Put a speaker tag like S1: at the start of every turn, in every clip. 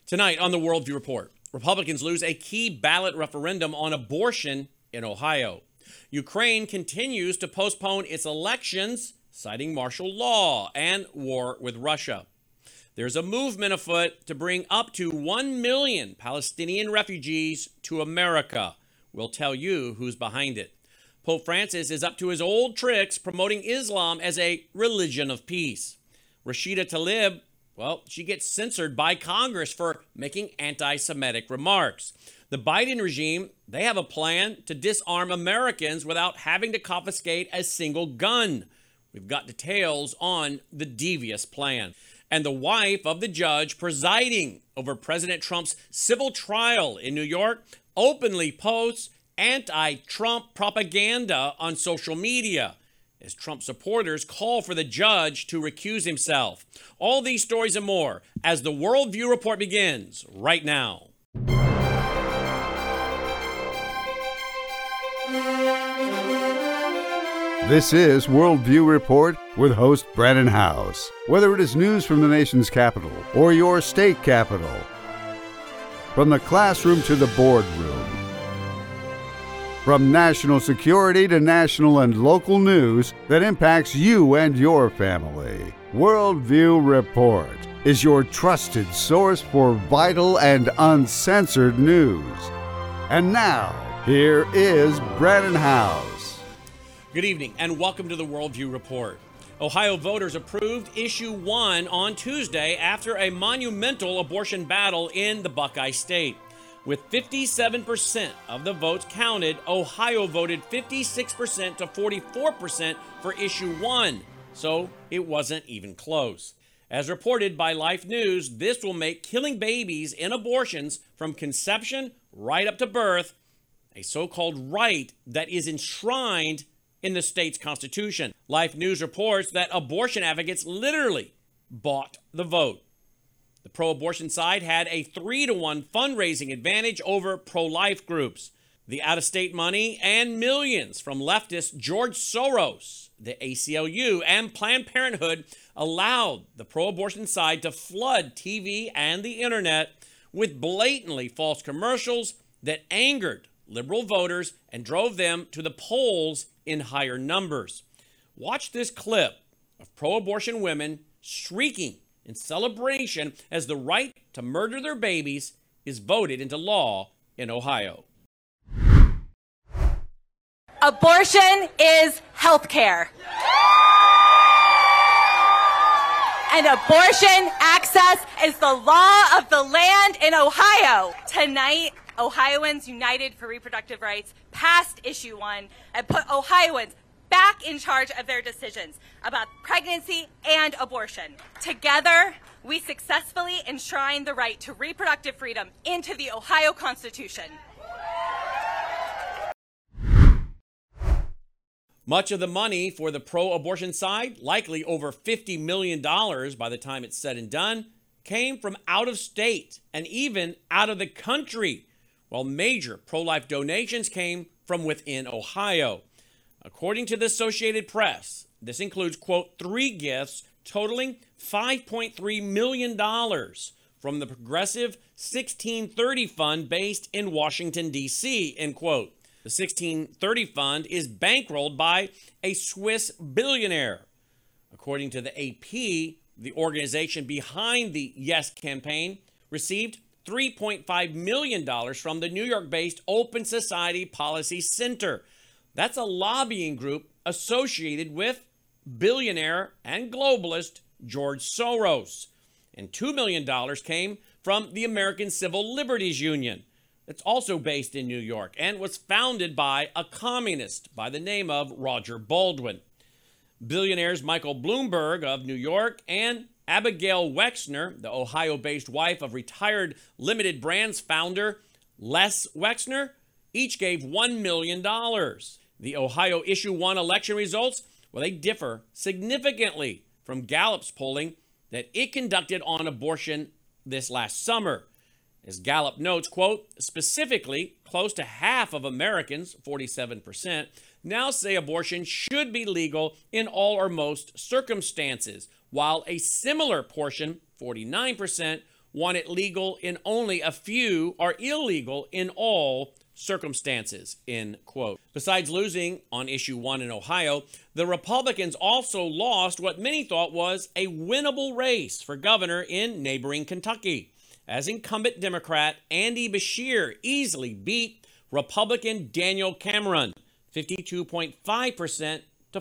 S1: Tonight on the Worldview Report, Republicans lose a key ballot referendum on abortion in Ohio. Ukraine continues to postpone its elections, citing martial law and war with Russia. There's a movement afoot to bring up to 1 million Palestinian refugees to America. We'll tell you who's behind it. Pope Francis is up to his old tricks promoting Islam as a religion of peace. Rashida Tlaib, she gets censored by Congress for making anti-Semitic remarks. The Biden regime, they have a plan to disarm Americans without having to confiscate a single gun. We've got details on the devious plan. And the wife of the judge presiding over President Trump's civil trial in New York openly posts anti-Trump propaganda on social media as Trump supporters call for the judge to recuse himself. All these stories and more as the Worldview Report begins right now.
S2: This is Worldview Report with host Brandon House. Whether it is news from the nation's capital or your state capital, from the classroom to the boardroom, from national security to national and local news that impacts you and your family, Worldview Report is your trusted source for vital and uncensored news. And now, here is Brandon House.
S1: Good evening and welcome to the Worldview Report. Ohio voters approved Issue 1 on Tuesday after a monumental abortion battle in the Buckeye State. With 57% of the votes counted, Ohio voted 56% to 44% for Issue 1, so it wasn't even close. As reported by Life News, this will make killing babies in abortions from conception right up to birth a so-called right that is enshrined in the state's constitution. Life News reports that abortion advocates literally bought the vote. The pro-abortion side had a 3-to-1 fundraising advantage over pro-life groups. The out-of-state money and millions from leftist George Soros, the ACLU, and Planned Parenthood allowed the pro-abortion side to flood TV and the internet with blatantly false commercials that angered liberal voters and drove them to the polls in higher numbers. Watch this clip of pro-abortion women shrieking in celebration as the right to murder their babies is voted into law in Ohio.
S3: Abortion is health care. And abortion access is the law of the land in Ohio. Tonight, Ohioans United for Reproductive Rights passed Issue 1 and put Ohioans back in charge of their decisions about pregnancy and abortion. Together, we successfully enshrined the right to reproductive freedom into the Ohio Constitution.
S1: Much of the money for the pro-abortion side, likely over $50 million by the time it's said and done, came from out of state and even out of the country, while major pro-life donations came from within Ohio. According to the Associated Press, this includes, quote, 3 gifts totaling $5.3 million from the Progressive 1630 Fund based in Washington, D.C., end quote. The 1630 Fund is bankrolled by a Swiss billionaire. According to the AP, the organization behind the Yes campaign received $3.5 million from the New York-based Open Society Policy Center. That's a lobbying group associated with billionaire and globalist George Soros. And $2 million came from the American Civil Liberties Union. It's also based in New York and was founded by a communist by the name of Roger Baldwin. Billionaires Michael Bloomberg of New York and Abigail Wexner, the Ohio-based wife of retired Limited Brands founder Les Wexner, each gave $1 million. The Ohio Issue 1 election results, they differ significantly from Gallup's polling that it conducted on abortion this last summer. As Gallup notes, quote, specifically, close to half of Americans, 47%, now say abortion should be legal in all or most circumstances, while a similar portion, 49%, want it legal in only a few or illegal in all circumstances, end quote. Besides losing on issue 1 in Ohio, the Republicans also lost what many thought was a winnable race for governor in neighboring Kentucky, as incumbent Democrat Andy Beshear easily beat Republican Daniel Cameron, 52.5% to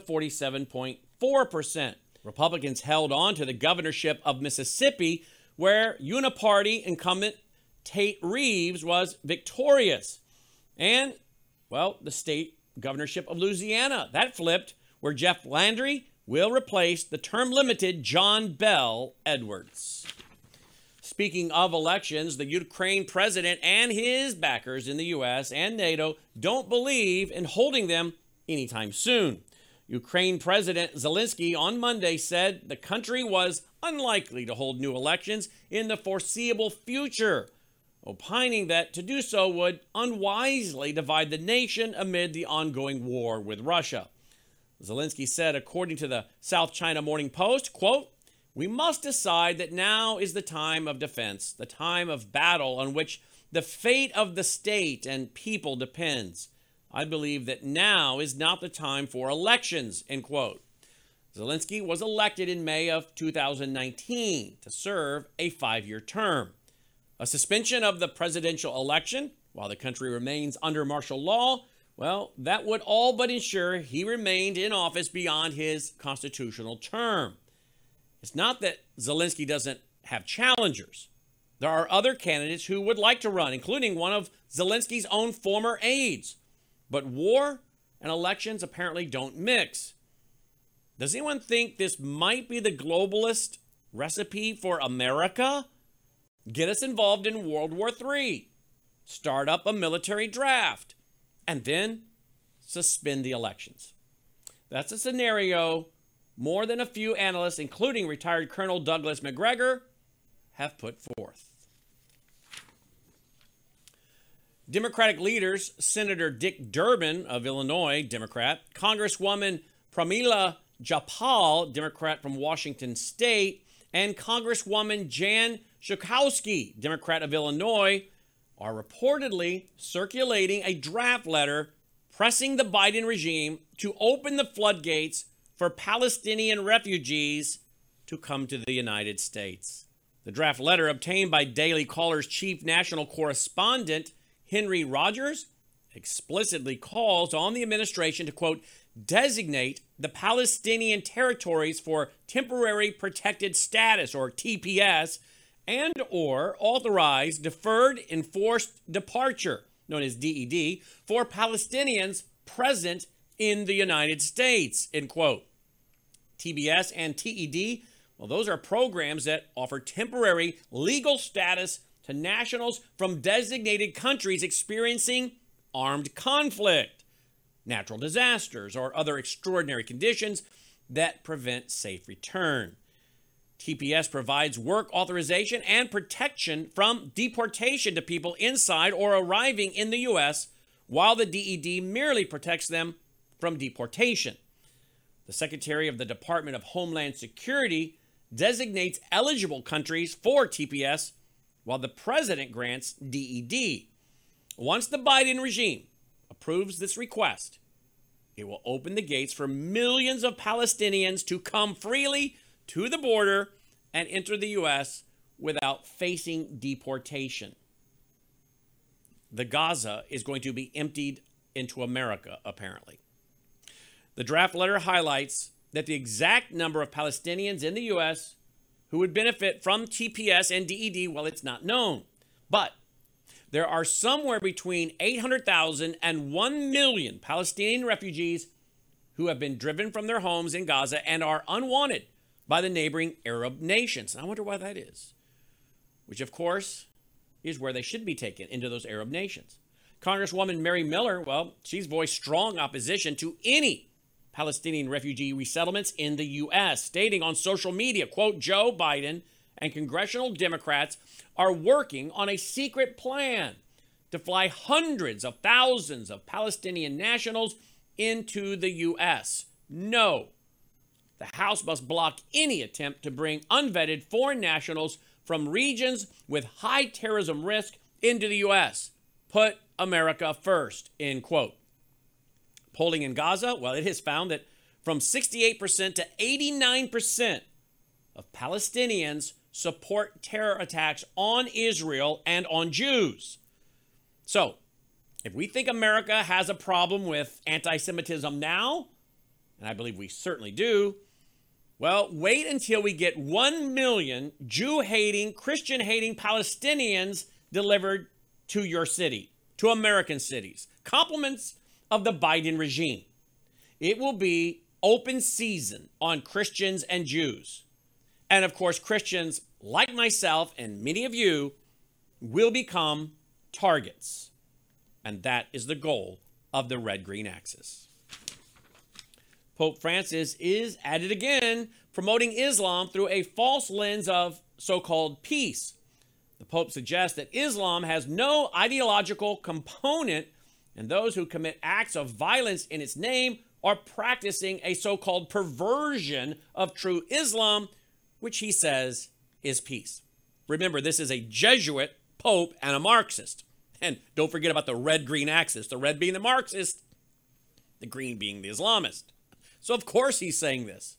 S1: 47.4%. Republicans held on to the governorship of Mississippi, where uniparty incumbent Tate Reeves was victorious. And, well, the state governorship of Louisiana, that flipped, where Jeff Landry will replace the term-limited John Bel Edwards. Speaking of elections, the Ukraine president and his backers in the U.S. and NATO don't believe in holding them anytime soon. Ukraine President Zelensky on Monday said the country was unlikely to hold new elections in the foreseeable future, opining that to do so would unwisely divide the nation amid the ongoing war with Russia. Zelensky said, according to the South China Morning Post, quote, "We must decide that now is the time of defense, the time of battle on which the fate of the state and people depends. I believe that now is not the time for elections," end quote. Zelensky was elected in May of 2019 to serve a 5-year term. A suspension of the presidential election while the country remains under martial law, well, that would all but ensure he remained in office beyond his constitutional term. It's not that Zelensky doesn't have challengers. There are other candidates who would like to run, including one of Zelensky's own former aides. But war and elections apparently don't mix. Does anyone think this might be the globalist recipe for America? Get us involved in World War III, start up a military draft, and then suspend the elections. That's a scenario more than a few analysts, including retired Colonel Douglas Macgregor, have put forth. Democratic leaders, Senator Dick Durbin of Illinois, Democrat, Congresswoman Pramila Jayapal, Democrat from Washington State, and Congresswoman Jan Schakowsky, Democrat of Illinois, are reportedly circulating a draft letter pressing the Biden regime to open the floodgates for Palestinian refugees to come to the United States. The draft letter, obtained by Daily Caller's chief national correspondent, Henry Rogers, explicitly calls on the administration to, quote, designate the Palestinian territories for temporary protected status, or TPS, and or authorize deferred enforced departure, known as DED, for Palestinians present in the United States, end quote. TBS and TED, well, those are programs that offer temporary legal status to nationals from designated countries experiencing armed conflict, natural disasters, or other extraordinary conditions that prevent safe return. TPS provides work authorization and protection from deportation to people inside or arriving in the U.S., while the DED merely protects them from deportation. The Secretary of the Department of Homeland Security designates eligible countries for TPS, while the President grants DED. Once the Biden regime approves this request, it will open the gates for millions of Palestinians to come freely to the border and enter the U.S. without facing deportation. The Gaza is going to be emptied into America, apparently. The draft letter highlights that the exact number of Palestinians in the U.S. who would benefit from TPS and DED, well, it's not known. But there are somewhere between 800,000 and 1 million Palestinian refugees who have been driven from their homes in Gaza and are unwanted by the neighboring Arab nations. And I wonder why that is. Which, of course, is where they should be taken, into those Arab nations. Congresswoman Mary Miller, well, she's voiced strong opposition to any Palestinian refugee resettlements in the U.S., stating on social media, quote, Joe Biden and congressional Democrats are working on a secret plan to fly hundreds of thousands of Palestinian nationals into the U.S. No. The House must block any attempt to bring unvetted foreign nationals from regions with high terrorism risk into the U.S. Put America first, end quote. Polling in Gaza, well, it has found that from 68% to 89% of Palestinians support terror attacks on Israel and on Jews. So, if we think America has a problem with anti-Semitism now, and I believe we certainly do, well, wait until we get 1 million Jew-hating, Christian-hating Palestinians delivered to your city, to American cities. Compliments of the Biden regime. It will be open season on Christians and Jews. And of course, Christians like myself and many of you will become targets. And that is the goal of the red-green axis. Pope Francis is at it again, promoting Islam through a false lens of so-called peace. The Pope suggests that Islam has no ideological component, and those who commit acts of violence in its name are practicing a so-called perversion of true Islam, which he says is peace. Remember, this is a Jesuit Pope and a Marxist. And don't forget about the red-green axis, the red being the Marxist, the green being the Islamist. So of course he's saying this.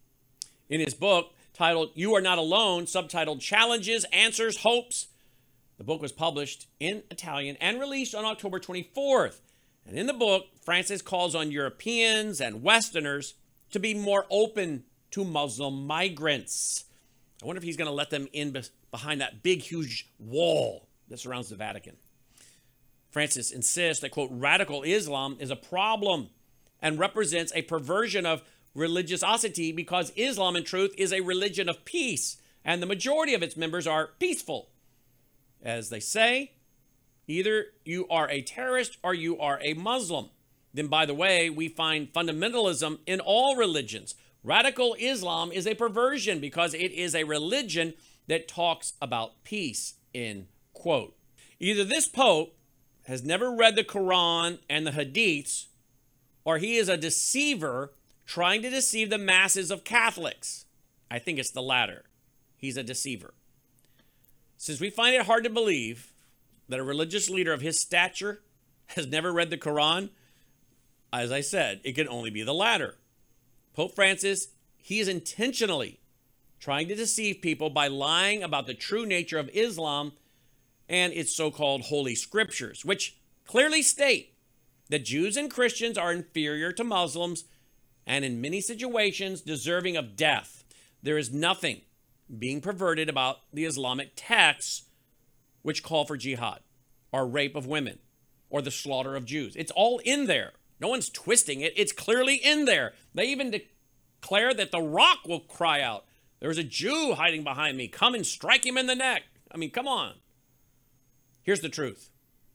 S1: In his book titled You Are Not Alone, subtitled Challenges, Answers, Hopes, the book was published in Italian and released on October 24th. And in the book, Francis calls on Europeans and Westerners to be more open to Muslim migrants. I wonder if he's going to let them in behind that big, huge wall that surrounds the Vatican. Francis insists that, quote, radical Islam is a problem and represents a perversion of religiosity because Islam, in truth, is a religion of peace, and the majority of its members are peaceful. As they say, either you are a terrorist or you are a Muslim. Then, by the way, we find fundamentalism in all religions. Radical Islam is a perversion because it is a religion that talks about peace, end quote. Either this Pope has never read the Quran and the Hadiths, or he is a deceiver trying to deceive the masses of Catholics. I think it's the latter. He's a deceiver. Since we find it hard to believe that a religious leader of his stature has never read the Quran, as I said, it can only be the latter. Pope Francis, he is intentionally trying to deceive people by lying about the true nature of Islam and its so-called holy scriptures, which clearly state that Jews and Christians are inferior to Muslims and in many situations deserving of death. There is nothing being perverted about the Islamic texts which call for jihad or rape of women or the slaughter of Jews. It's all in there. No one's twisting it. It's clearly in there. They even declare that the rock will cry out, "There's a Jew hiding behind me. Come and strike him in the neck." I mean, come on. Here's the truth.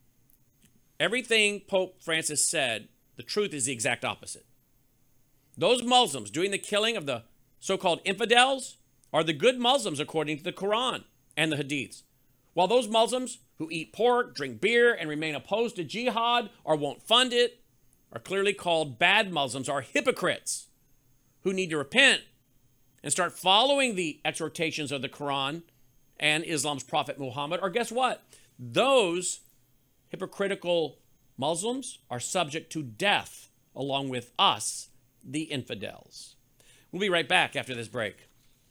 S1: Everything Pope Francis said, the truth is the exact opposite. Those Muslims doing the killing of the so-called infidels are the good Muslims according to the Quran and the Hadiths. While those Muslims who eat pork, drink beer, and remain opposed to jihad or won't fund it are clearly called bad Muslims, are hypocrites who need to repent and start following the exhortations of the Quran and Islam's Prophet Muhammad. Or guess what? Those hypocritical Muslims are subject to death along with us, the infidels. We'll be right back after this break.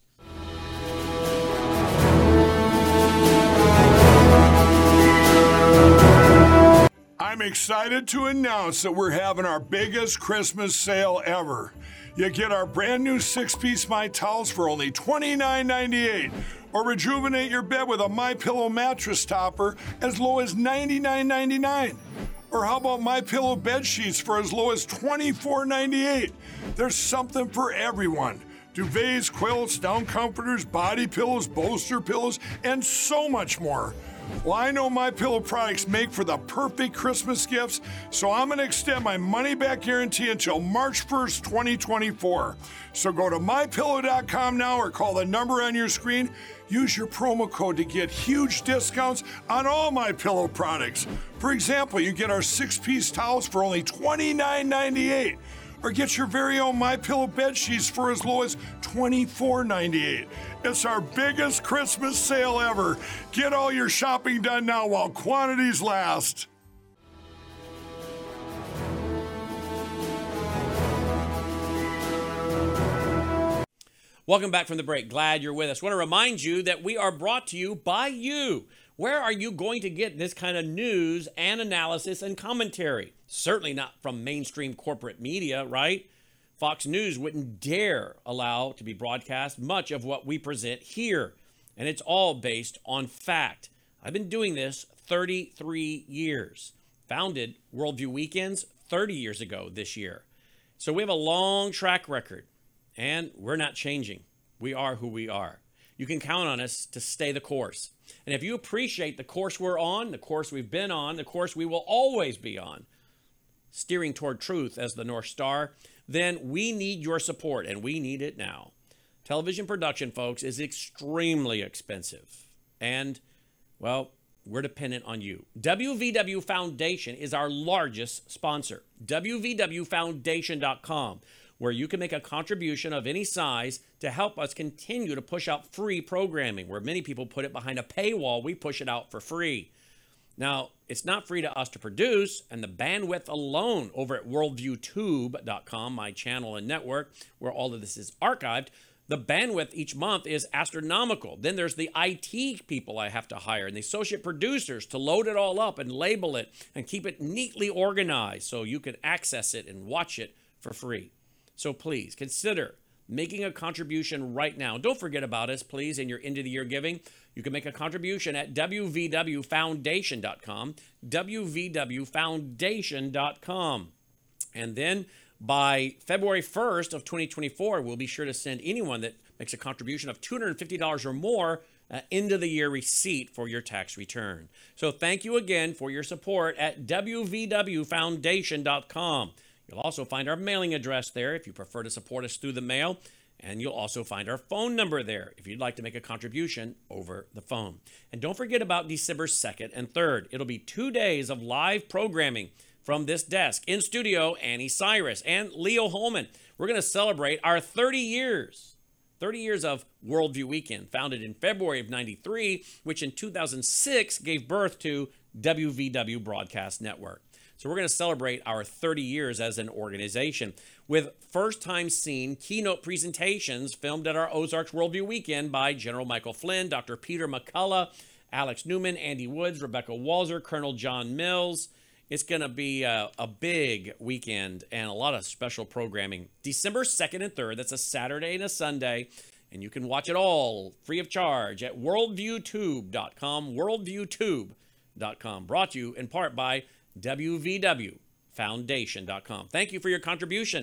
S4: I'm excited to announce that we're having our biggest Christmas sale ever. You get our brand new 6-piece My Towels for only $29.98, or rejuvenate your bed with a MyPillow mattress topper as low as $99.99. Or how about MyPillow bed sheets for as low as $24.98? There's something for everyone. Duvets, quilts, down comforters, body pillows, bolster pillows, and so much more. Well, I know MyPillow products make for the perfect Christmas gifts, so I'm going to extend my money-back guarantee until March 1st, 2024. So go to MyPillow.com now or call the number on your screen. Use your promo code to get huge discounts on all MyPillow products. For example, you get our 6-piece towels for only $29.98. or get your very own MyPillow bed sheets for as low as $24.98. It's our biggest Christmas sale ever. Get all your shopping done now while quantities last.
S1: Welcome back from the break. Glad you're with us. I want to remind you that we are brought to you by you. Where are you going to get this kind of news and analysis and commentary? Certainly not from mainstream corporate media, right? Fox News wouldn't dare allow to be broadcast much of what we present here. And it's all based on fact. I've been doing this 33 years. Founded Worldview Weekends 30 years ago this year. So we have a long track record. And we're not changing. We are who we are. You can count on us to stay the course. And if you appreciate the course we're on, the course we've been on, the course we will always be on, steering toward truth as the North Star, then we need your support, and we need it now. Television production, folks, is extremely expensive. And, well, we're dependent on you. WVW Foundation is our largest sponsor. WVWFoundation.com, where you can make a contribution of any size to help us continue to push out free programming. Where many people put it behind a paywall, we push it out for free. Now, it's not free to us to produce, and the bandwidth alone over at worldviewtube.com, my channel and network, where all of this is archived, the bandwidth each month is astronomical. Then there's the IT people I have to hire and the associate producers to load it all up and label it and keep it neatly organized so you can access it and watch it for free. So please consider making a contribution right now. Don't forget about us, please, in your end of the year giving. You can make a contribution at wvwfoundation.com, wvwfoundation.com. And then by February 1st of 2024, we'll be sure to send anyone that makes a contribution of $250 or more end of the year receipt for your tax return. So thank you again for your support at wvwfoundation.com. You'll also find our mailing address there if you prefer to support us through the mail. And you'll also find our phone number there if you'd like to make a contribution over the phone. And don't forget about December 2nd and 3rd. It'll be 2 days of live programming from this desk. In studio, Annie Cyrus and Leo Holman. We're going to celebrate our 30 years. 30 years of Worldview Weekend, founded in February of '93, which in 2006 gave birth to WVW Broadcast Network. So we're going to celebrate our 30 years as an organization with first-time seen keynote presentations filmed at our Ozarks Worldview Weekend by General Michael Flynn, Dr. Peter McCullough, Alex Newman, Andy Woods, Rebecca Walzer, Colonel John Mills. It's going to be a big weekend and a lot of special programming. December 2nd and 3rd, that's a Saturday and a Sunday, and you can watch it all free of charge at worldviewtube.com, worldviewtube.com, brought to you in part by wvwfoundation.com. Thank you for your contribution.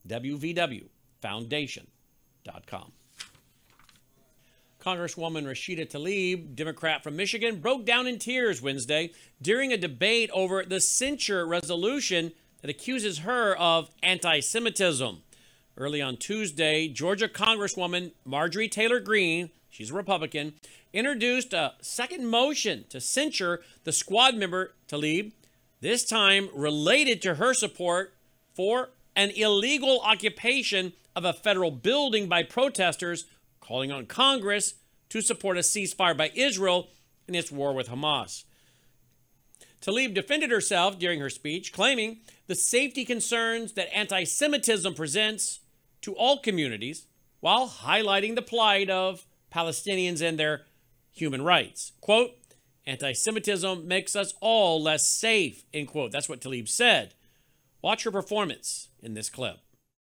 S1: wvwfoundation.com. Congresswoman Rashida Tlaib, Democrat from Michigan, broke down in tears Wednesday during a debate over the censure resolution that accuses her of anti-Semitism. Early on Tuesday, Georgia Congresswoman Marjorie Taylor Greene, she's a Republican, introduced a second motion to censure the squad member Tlaib, this time related to her support for an illegal occupation of a federal building by protesters, calling on Congress to support a ceasefire by Israel in its war with Hamas. Tlaib defended herself during her speech, claiming the safety concerns that anti-Semitism presents to all communities while highlighting the plight of Palestinians and their human rights. Quote, anti-Semitism makes us all less safe, end quote. That's what Tlaib said. Watch her performance in this clip.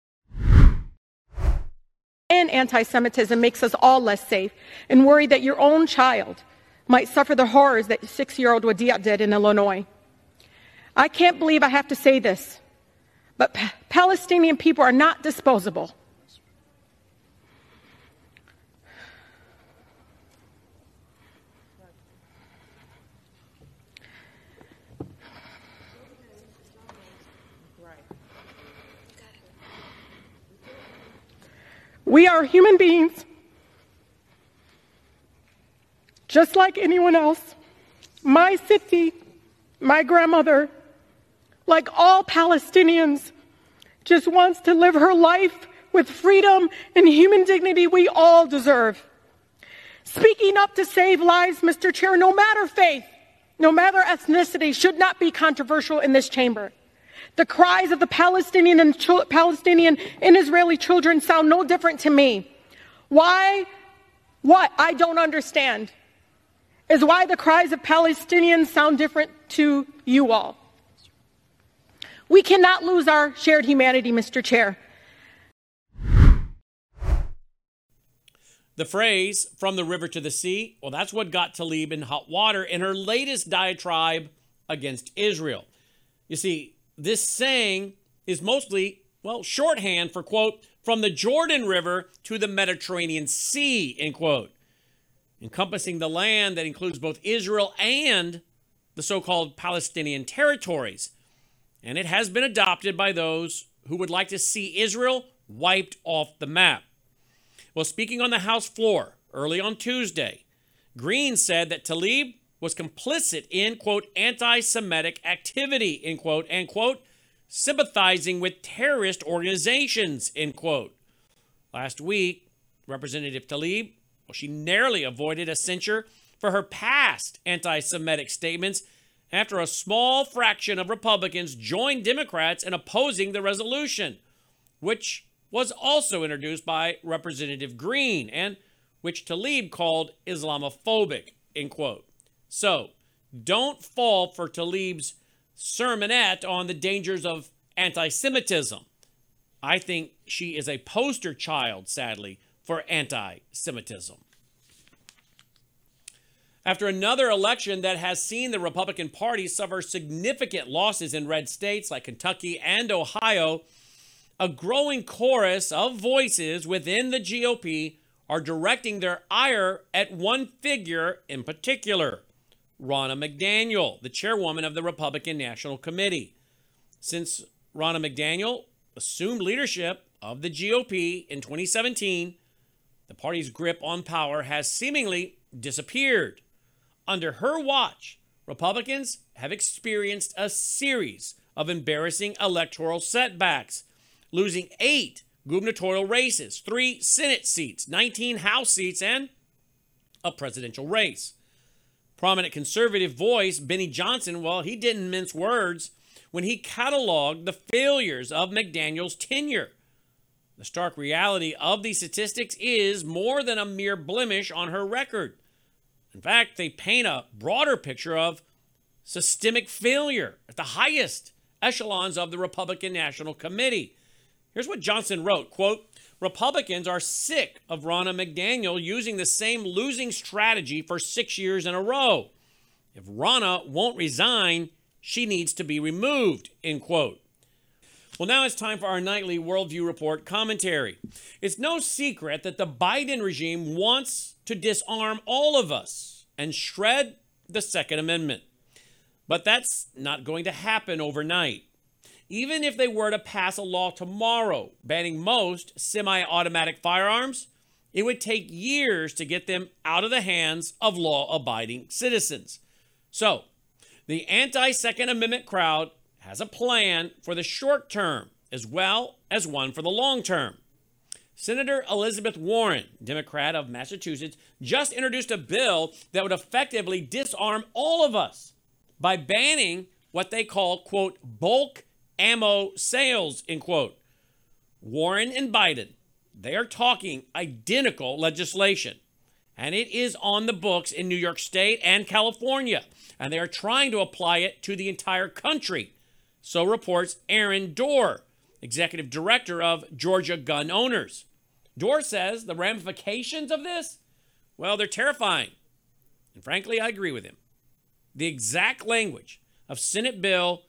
S5: And anti-Semitism makes us all less safe and worry that your own child might suffer the horrors that 6-year-old Wadia did in Illinois. I can't believe I have to say this, but Palestinian people are not disposable. We are human beings, just like anyone else. My Siti, my grandmother, like all Palestinians, just wants to live her life with freedom and human dignity we all deserve. Speaking up to save lives, Mr. Chair, no matter faith, no matter ethnicity, should not be controversial in this chamber. The cries of the Palestinian and Israeli children sound no different to me. Why? What I don't understand is why the cries of Palestinians sound different to you all. We cannot lose our shared humanity, Mr. Chair.
S1: The phrase, from the river to the sea, well, that's what got Tlaib in hot water in her latest diatribe against Israel. You see, this saying is mostly, well, shorthand for, quote, from the Jordan River to the Mediterranean Sea, end quote, encompassing the land that includes both Israel and the so-called Palestinian territories. And it has been adopted by those who would like to see Israel wiped off the map. Well, speaking on the House floor early on Tuesday, Green said that Tlaib was complicit in, quote, anti-Semitic activity, end quote, and, quote, sympathizing with terrorist organizations, end quote. Last week, Representative Tlaib, well, she narrowly avoided a censure for her past anti-Semitic statements after a small fraction of Republicans joined Democrats in opposing the resolution, which was also introduced by Representative Green and which Tlaib called Islamophobic, end quote. So, don't fall for Tlaib's sermonette on the dangers of anti-Semitism. I think she is a poster child, sadly, for anti-Semitism. After another election that has seen the Republican Party suffer significant losses in red states like Kentucky and Ohio, a growing chorus of voices within the GOP are directing their ire at one figure in particular, Ronna McDaniel, the chairwoman of the Republican National Committee. Since Ronna McDaniel assumed leadership of the GOP in 2017, the party's grip on power has seemingly disappeared. Under her watch, Republicans have experienced a series of embarrassing electoral setbacks, losing 8 gubernatorial races, 3 Senate seats, 19 House seats, and a presidential race. Prominent conservative voice Benny Johnson, well, he didn't mince words when he cataloged the failures of McDaniel's tenure. The stark reality of these statistics is more than a mere blemish on her record. In fact, they paint a broader picture of systemic failure at the highest echelons of the Republican National Committee. Here's what Johnson wrote, quote, Republicans are sick of Ronna McDaniel using the same losing strategy for 6 years in a row. If Ronna won't resign, she needs to be removed, end quote. Well, now it's time for our nightly Worldview Report commentary. It's no secret that the Biden regime wants to disarm all of us and shred the Second Amendment. But that's not going to happen overnight. Even if they were to pass a law tomorrow banning most semi-automatic firearms, it would take years to get them out of the hands of law-abiding citizens. So, the anti-Second Amendment crowd has a plan for the short term as well as one for the long term. Senator Elizabeth Warren, Democrat of Massachusetts, just introduced a bill that would effectively disarm all of us by banning what they call, quote, bulk ammo sales, end quote. Warren and Biden, they are talking identical legislation, and it is on the books in New York State and California, and they are trying to apply it to the entire country. So reports Aaron Doerr, executive director of Georgia Gun Owners. Doerr says the ramifications of this, well, they're terrifying. And frankly, I agree with him. The exact language of Senate Bill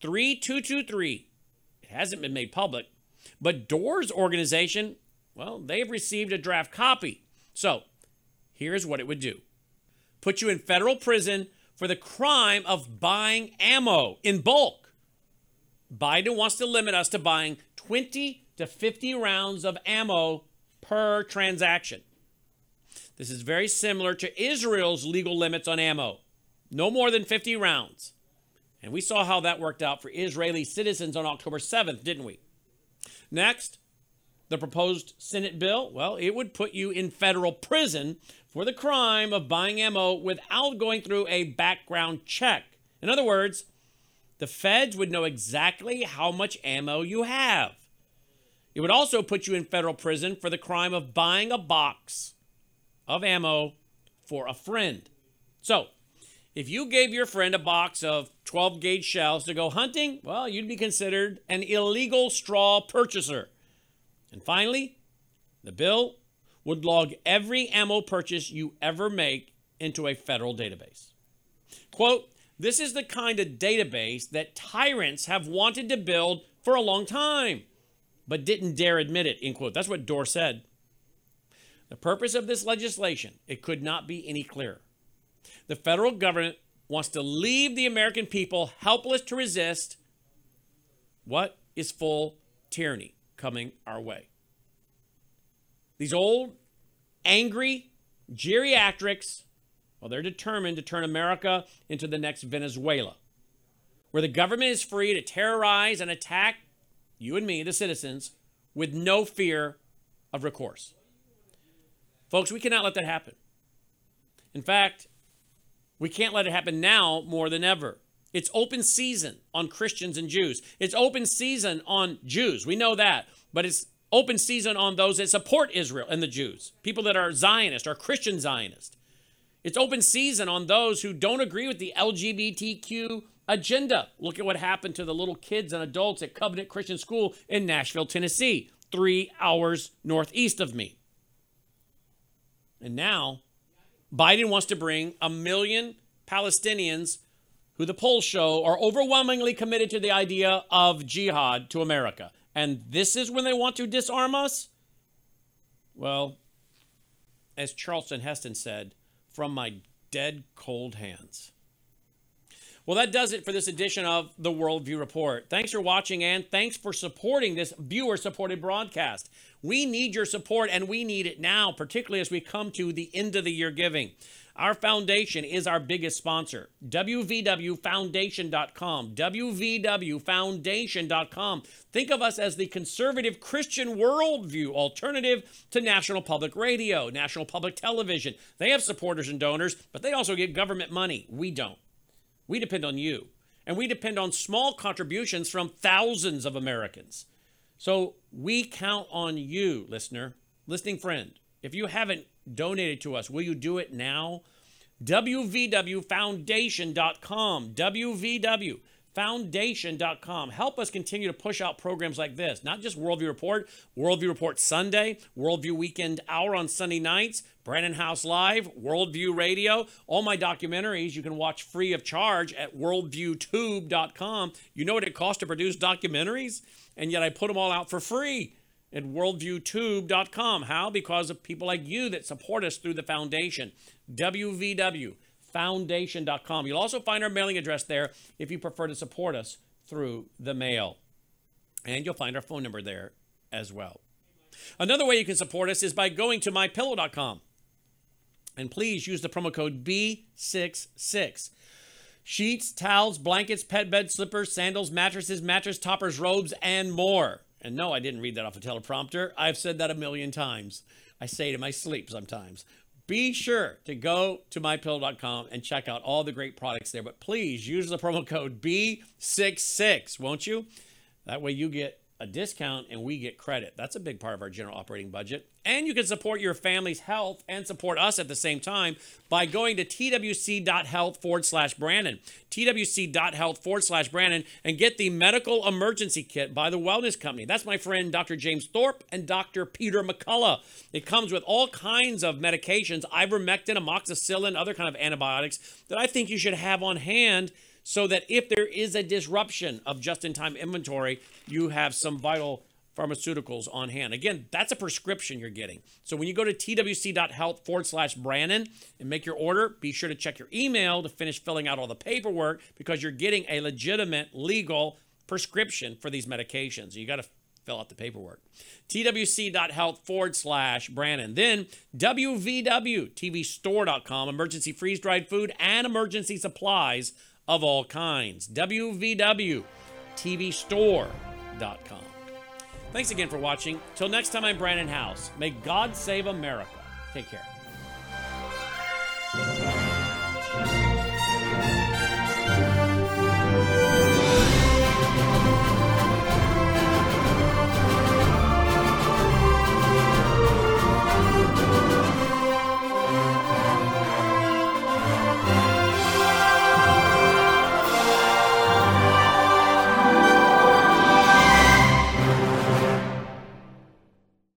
S1: 3223, it hasn't been made public, but Doerr's organization, well, they've received a draft copy. So here's what it would do. Put you in federal prison for the crime of buying ammo in bulk. Biden wants to limit us to buying 20 to 50 rounds of ammo per transaction. This is very similar to Israel's legal limits on ammo. No more than 50 rounds. And we saw how that worked out for Israeli citizens on October 7th, didn't we? Next, the proposed Senate bill, well, it would put you in federal prison for the crime of buying ammo without going through a background check. In other words, the feds would know exactly how much ammo you have. It would also put you in federal prison for the crime of buying a box of ammo for a friend. So, if you gave your friend a box of 12-gauge shells to go hunting, well, you'd be considered an illegal straw purchaser. And finally, the bill would log every ammo purchase you ever make into a federal database. Quote, "This is the kind of database that tyrants have wanted to build for a long time, but didn't dare admit it," end quote. That's what Doar said. The purpose of this legislation, it could not be any clearer. The federal government wants to leave the American people helpless to resist what is full tyranny coming our way. These old, angry geriatrics, well, they're determined to turn America into the next Venezuela, where the government is free to terrorize and attack you and me, the citizens, with no fear of recourse. Folks, we cannot let that happen. In fact, we can't let it happen now more than ever. It's open season on Christians and Jews. It's open season on Jews. We know that. But it's open season on those that support Israel and the Jews, people that are Zionist or Christian Zionist. It's open season on those who don't agree with the LGBTQ agenda. Look at what happened to the little kids and adults at Covenant Christian School in Nashville, Tennessee, 3 hours northeast of me. And now, Biden wants to bring 1 million Palestinians who the polls show are overwhelmingly committed to the idea of jihad to America. And this is when they want to disarm us? Well, as Charlton Heston said, from my dead cold hands. Well, that does it for this edition of the Worldview Report. Thanks for watching and thanks for supporting this viewer-supported broadcast. We need your support and we need it now, particularly as we come to the end of the year giving. Our foundation is our biggest sponsor, wvwfoundation.com, wvwfoundation.com. Think of us as the conservative Christian worldview alternative to National Public Radio, National Public Television. They have supporters and donors, but they also get government money. We don't. We depend on you, and we depend on small contributions from thousands of Americans. So we count on you, listening friend. If you haven't donated to us, will you do it now? wvwfoundation.com, wvwfoundation.com. Help us continue to push out programs like this, not just Worldview Report, Worldview Report Sunday, Worldview Weekend Hour on Sunday nights, Brandon House Live, Worldview Radio. All my documentaries you can watch free of charge at worldviewtube.com. You know what it costs to produce documentaries? And yet I put them all out for free at worldviewtube.com. How? Because of people like you that support us through the foundation. wvwfoundation.com. You'll also find our mailing address there if you prefer to support us through the mail. And you'll find our phone number there as well. Another way you can support us is by going to mypillow.com. And please use the promo code B66. Sheets, towels, blankets, pet bed, slippers, sandals, mattresses, mattress toppers, robes, and more. And no, I didn't read that off a teleprompter. I've said that 1,000,000 times. I say it in my sleep sometimes. Be sure to go to mypillow.com and check out all the great products there. But please use the promo code B66, won't you? That way you get a discount and we get credit. That's a big part of our general operating budget. And you can support your family's health and support us at the same time by going to twc.health/Brandon, twc.health/Brandon, and get the medical emergency kit by the Wellness Company. That's my friend Dr. James Thorpe and Dr. Peter McCullough. It comes with all kinds of medications, ivermectin, amoxicillin, other kind of antibiotics that I think you should have on hand so that if there is a disruption of just-in-time inventory, you have some vital pharmaceuticals on hand. Again, that's a prescription you're getting. So when you go to twc.health/Brandon and make your order, be sure to check your email to finish filling out all the paperwork because you're getting a legitimate, legal prescription for these medications. You got to fill out the paperwork. twc.health/Brandon. Then wvwtvstore.com, emergency freeze-dried food and emergency supplies of all kinds. wvwtvstore.com. Thanks again for watching. Till next time, I'm Brandon House. May God save America. Take care.